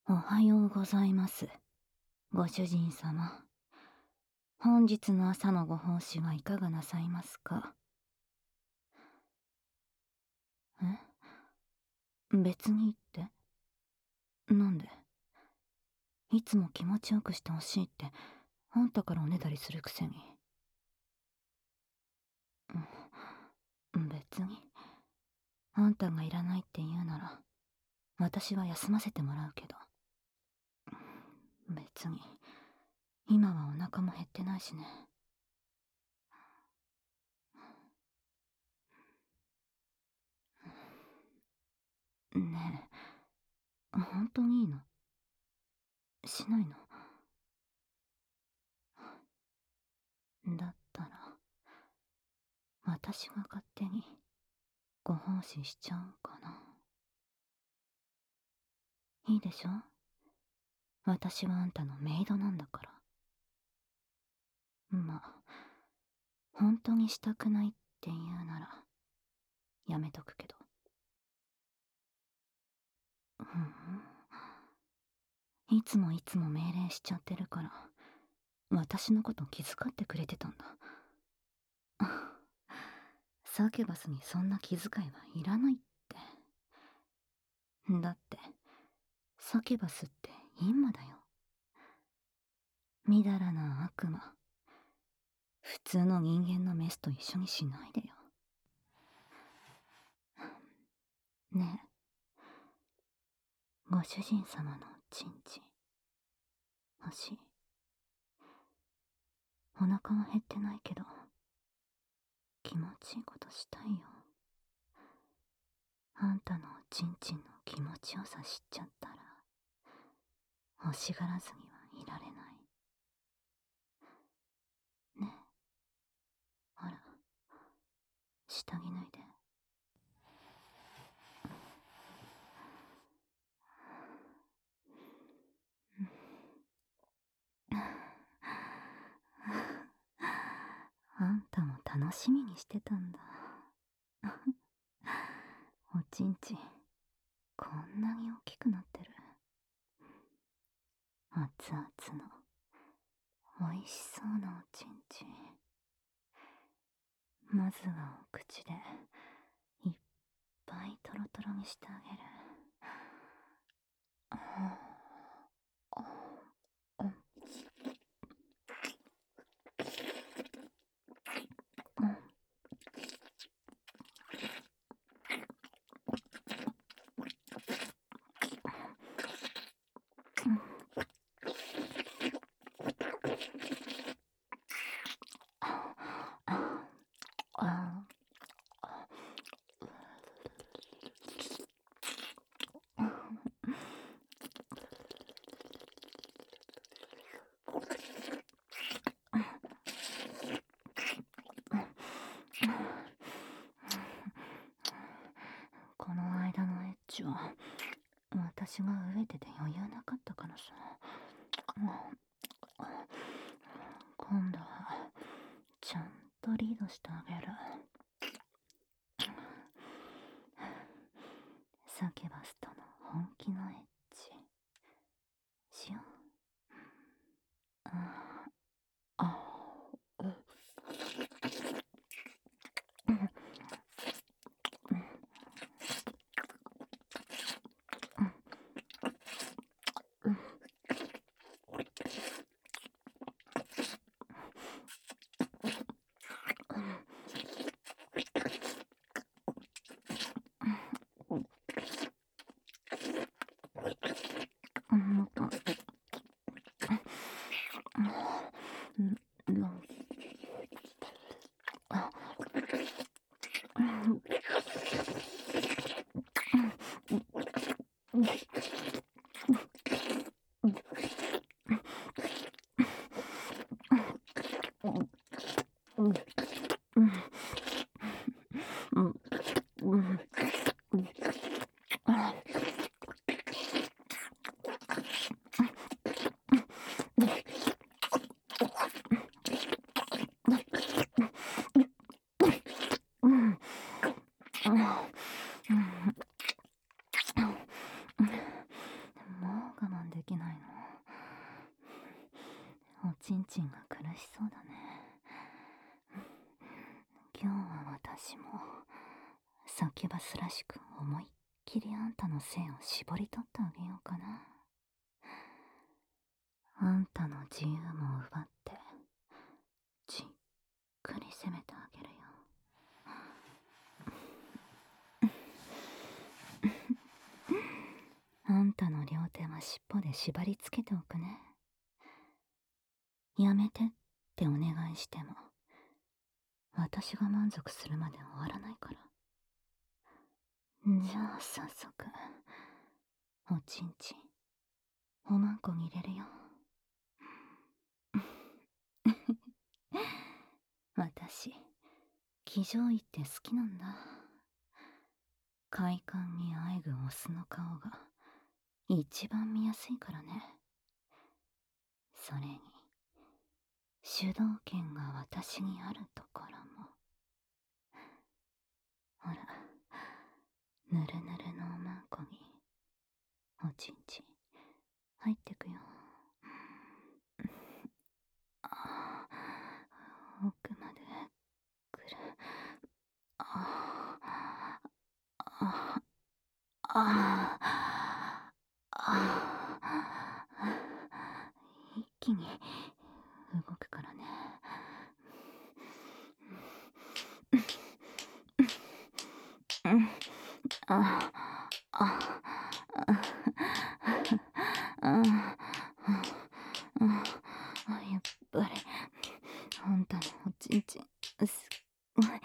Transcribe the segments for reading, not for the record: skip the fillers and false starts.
おはようございます。ご主人様。本日の朝のご奉仕はいかがなさいますか？別にってなんで？いつも気持ちよくしてほしいってあんたからおねだりするくせに。別に。あんたがいらないって言うなら私は休ませてもらうけど。別に今はお腹も減ってないしね。ねえ、本当にいいの？しないの？だったら私が勝手にご奉仕しちゃうかな。いいでしょ？私はあんたのメイドなんだから。まあ、本当にしたくないって言うならやめとくけど。いつも命令しちゃってるから私のこと気遣ってくれてたんだ。サケバスにそんな気遣いはいらないって。だってサケバスって陰魔だよ。みだらな悪魔。普通の人間のメスと一緒にしないでよ。ねえ、ご主人様のチンチン欲しい？お腹は減ってないけど気持ちいいことしたいよ。あんたのおちんちんの気持ちよさ知っちゃったら欲しがらずにはいられないね。ほら、下着脱いで。あんたも楽しみにしてたんだ。おちんちんこんなに大きくなってる。熱々の美味しそうなおちんちん。まずはお口でいっぱいトロトロにしてあげる。この間のエッチは私が飢えてて余裕なかったからさ。今度はちゃんとリードしてあげる。サケバスとの本気のエッチしよう。 ちんちんが苦しそうだね。今日は私もサキュバスらしく思いっきりあんたの性を絞り取ってあげようかな。あんたの自由も奪ってじっくり攻めてあげるよ。あんたの両手は尻尾で縛り付けておくね。やめてってお願いしても私が満足するまで終わらないから。じゃあ早速おちんちんおまんこに入れるよ。私騎乗位って好きなんだ。快感にあえぐオスの顔が一番見やすいからね。それに主導権が私にあるところも。ほら、ぬるぬるのおまんこにおちんちん入ってくよ。奥までくる。一気に動くからね。やっぱりあんたのおちんちんすっごい。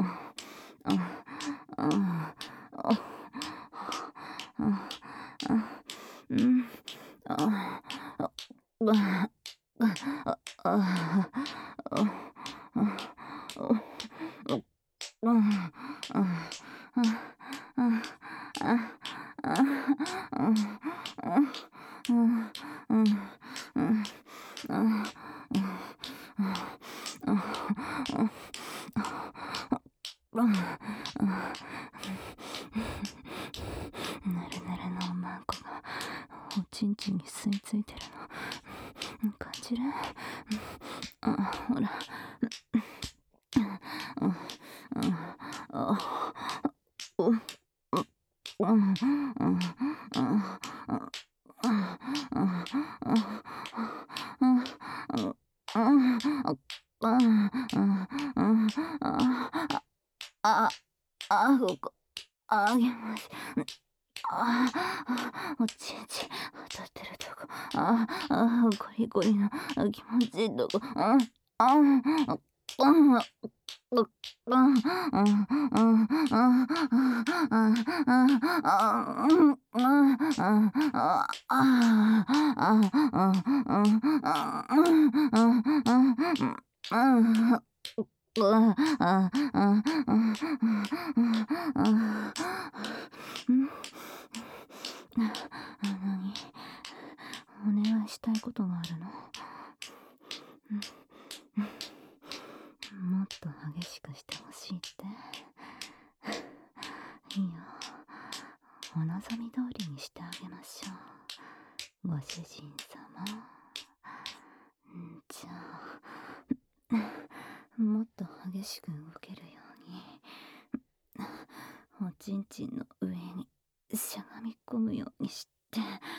ぬるぬるのおまんこがおちんちんに吸い付いてるの感じる？ほら。ここあげます。おちんちん当たってるとこ。ゴリゴリの気持ちいいとこ。何？お願いしたいことがあるの？もっと激しくしてほしいって。いいよ、お望み通りにしてあげましょう、ご主人様。じゃあもっと激しく動けるようにおちんちんの上にしゃがみ込むようにして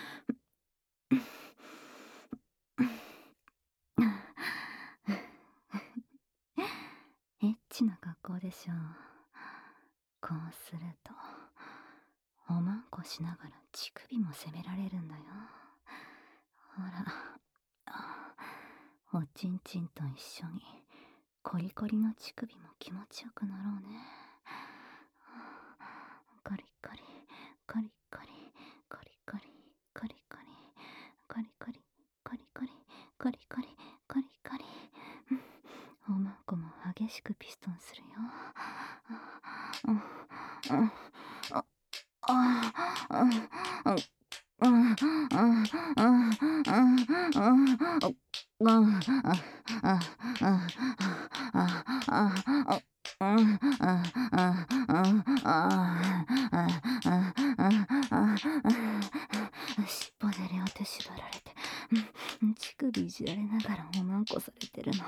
エッチな格好でしょう。こうするとおまんこしながら乳首も責められるんだよ。ほら、おちんちんと一緒にコリコリの乳首も気持ちよくなろうね。カリカリカリカリカリカリカリカリカリカリカリカリカリカリカリカリ。おまんこも激しくピストンするよ。尻尾で両手縛られて乳首いじられながらおまんんこされてるの。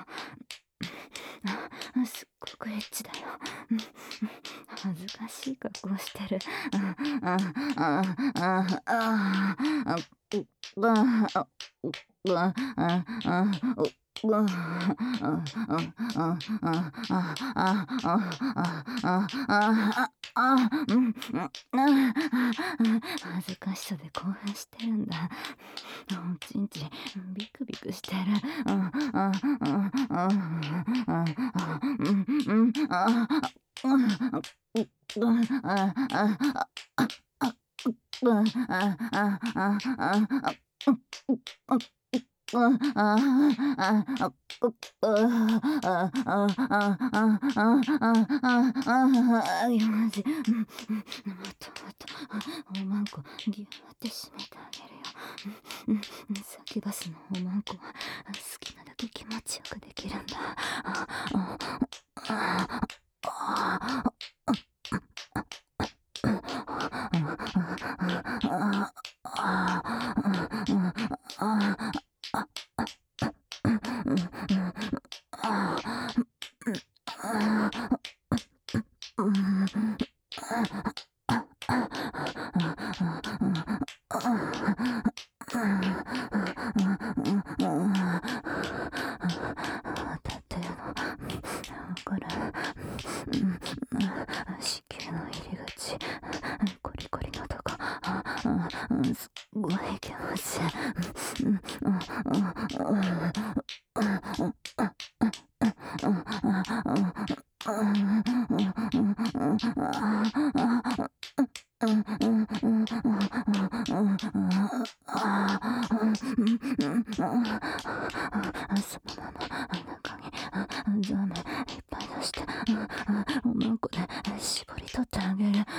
すっごくエッチだよ。恥ずかしい格好してる。恥ずかしさで興奮してるんだ。おちんちんビクビクしてる。マジ。もっともっと、おまんこ、ぎゅーって締めてあげるよ。サキュバスのおまんこは、好きなだけ気持ちよくできるんだ。だってこれ、子宮の入り口、コリコリのとこ、すっごい気持ちいい。そのまま中にザーメンいっぱい出して、おまんこで絞り取ってあげる。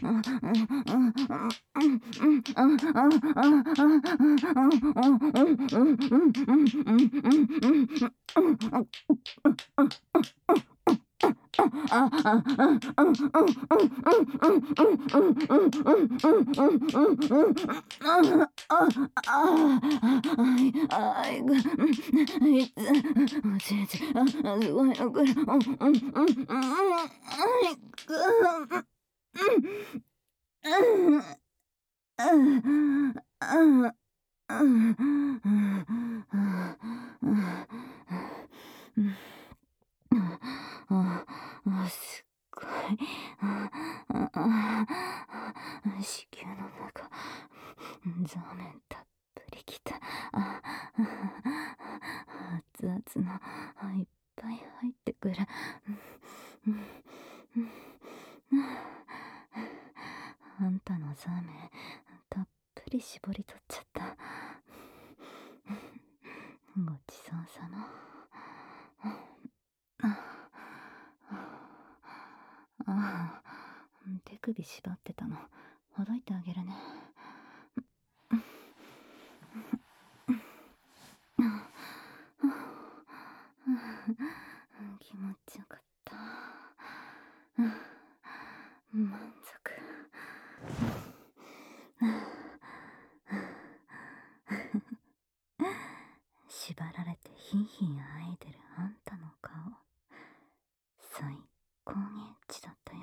すごいよこれ。すっごい。子宮の中、ザーメンたっぷりきた。熱々のいっぱい入ってくる。あんたのザーメンたっぷり絞り取っちゃった。ごちそうさま。手首縛ってたのほどいてあげるね。気持ちよかった。満足。縛られてヒーヒーあえいでるあんたの顔、最高にエッチだったよ。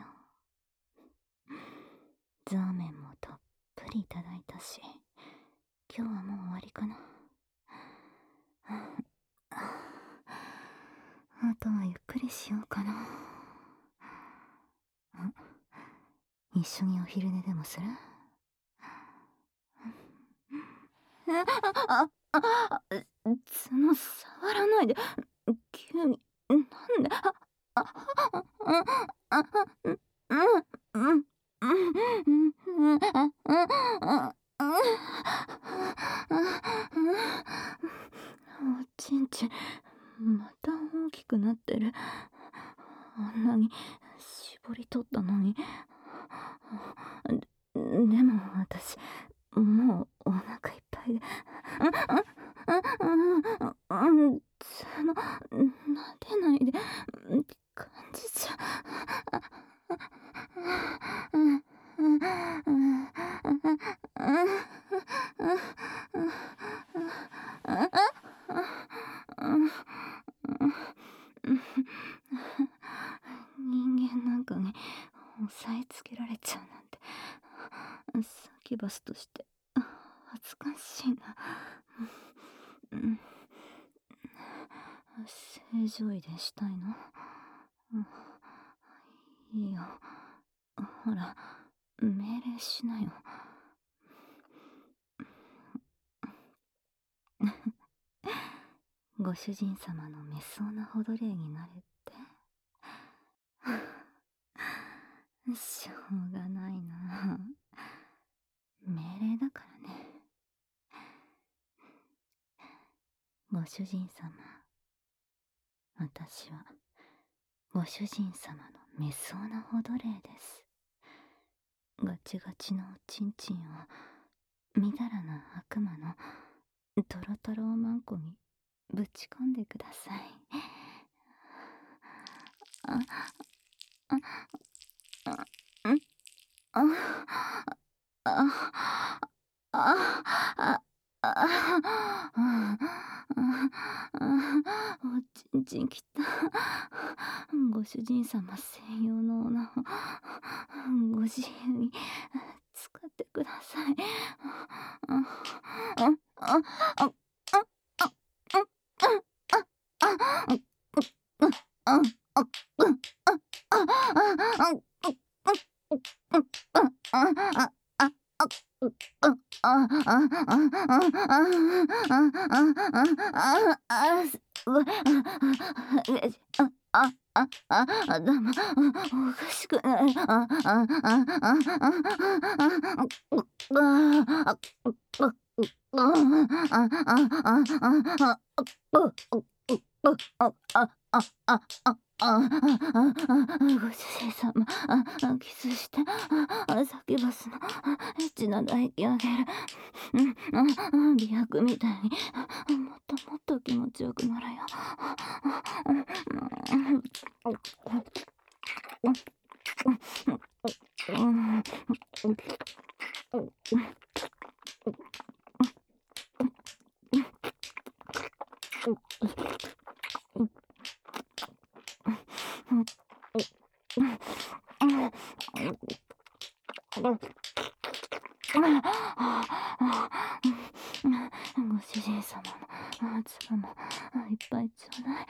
ザーメンもたっぷりいただいたし、今日はもう終わりかな。あとはゆっくりしようかな。一緒にお昼寝でもする？角触らないで。急に。なんで。おちんちんまた大きくなってる。あんなに絞り取ったのに。でも私もうお腹いっぱいで。撫でないで。感じちゃ恥ずかしいな。うん。正常位でしたいの？いいよ。ほら、命令しなよ。ご主人様の滅相なほど礼になれって。しょうがないな。命令だからね。ご主人様、私はご主人様の滅相なほど礼です。ガチガチのおちんちんをみだらな悪魔のトロトロおまんこにぶち込んでください。あ、あ、あ、ん、あ、あ、あ、おちんちんきた。ご主人様専用の女をご自由に使ってください。頭おかしくない。ご主人様、キスして、叫ばすの、エッチな唾液あげる。美白みたいに、もっともっと気持ちよくなるよ。ご主人様の唾もいっぱいちょうだい。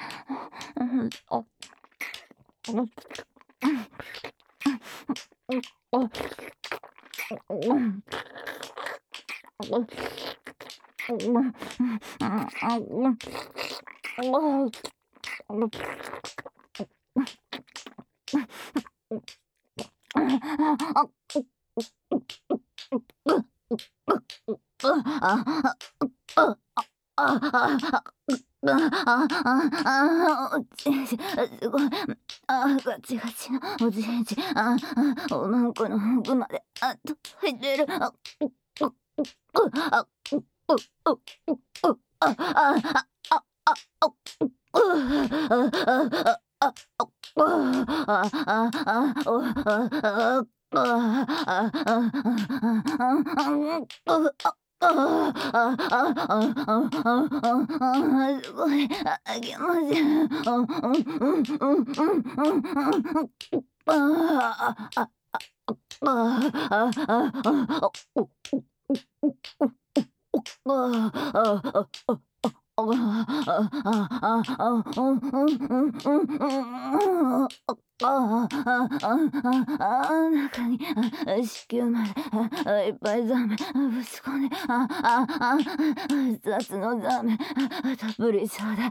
すごい。ガチガチのおじいじ。おまんこの奥まで、入ってる。すごい。気持ちい中に子宮までいっぱいザメぶち込んで、雑のザメたっぷりちょうだい。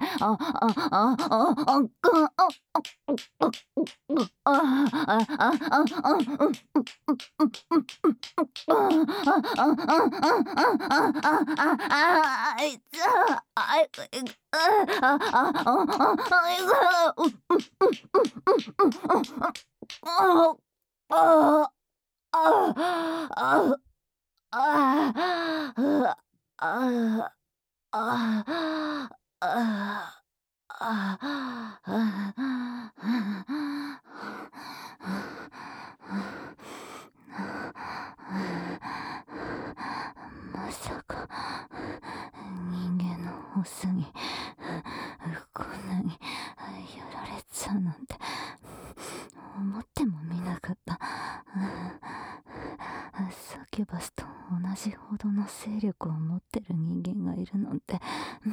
まさか人間のオスにこんなにやられちゃうなんて思ってもみなかった。サキュバスと同じほどの勢力を持ってる人間がいるなんて。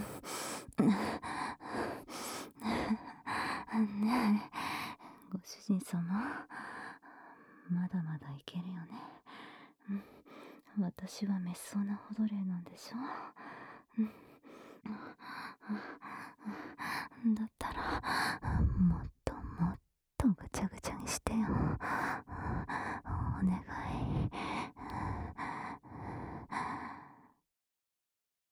ねえ、ご主人様、まだまだいけるよね。私は滅相なほど霊なんでしょ。だっ